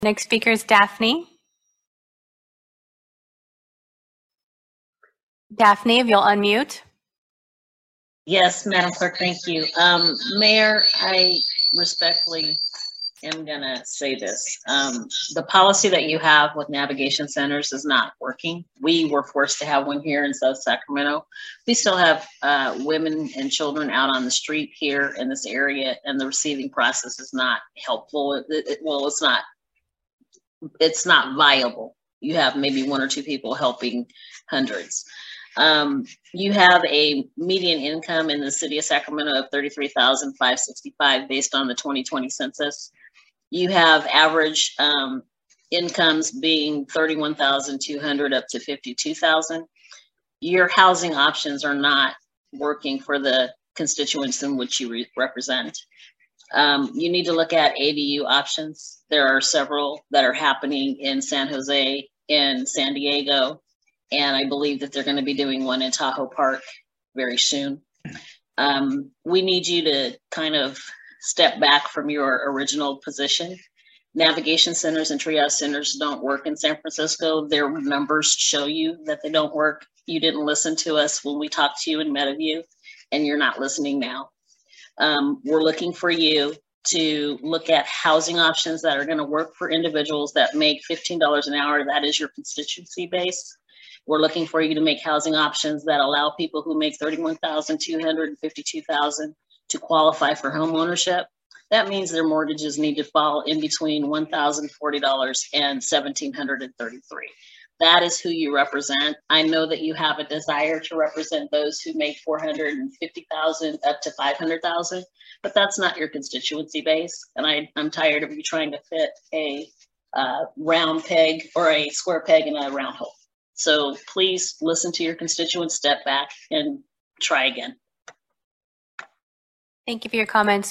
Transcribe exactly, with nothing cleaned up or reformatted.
Next speaker is Daphne. Daphne, if you'll unmute. Yes, Madam Clerk, thank you. Um, Mayor, I respectfully am gonna say this. Um, the policy that you have with navigation centers is not working. We were forced to have one here in South Sacramento. We still have uh, women and children out on the street here in this area, and the receiving process is not helpful. It, it, well, it's not, it's not viable. You have maybe one or two people helping hundreds. Um, you have a median income in the city of Sacramento of thirty-three thousand five hundred sixty-five based on the twenty twenty census. You have average um, incomes being thirty-one thousand two hundred up to fifty-two thousand. Your housing options are not working for the constituents in which you re represent. Um, you need to look at A D U options. There are several that are happening in San Jose, in San Diego, and I believe that they're going to be doing one in Tahoe Park very soon. Um, we need you to kind of step back from your original position. Navigation centers and triage centers don't work in San Francisco. Their numbers show you that they don't work. You didn't listen to us when we talked to you and met of you, and you're not listening now. Um, we're looking for you to look at housing options that are going to work for individuals that make fifteen dollars an hour. That is your constituency base. We're looking for you to make housing options that allow people who make thirty-one thousand two hundred fifty-two thousand to qualify for home ownership. That means their mortgages need to fall in between one thousand forty dollars and one thousand seven hundred thirty-three dollars. That is who you represent. I know that you have a desire to represent those who make four hundred fifty thousand dollars up to five hundred thousand dollars, but that's not your constituency base. And I, I'm tired of you trying to fit a uh, round peg or a square peg in a round hole. So please listen to your constituents, step back, and try again. Thank you for your comments.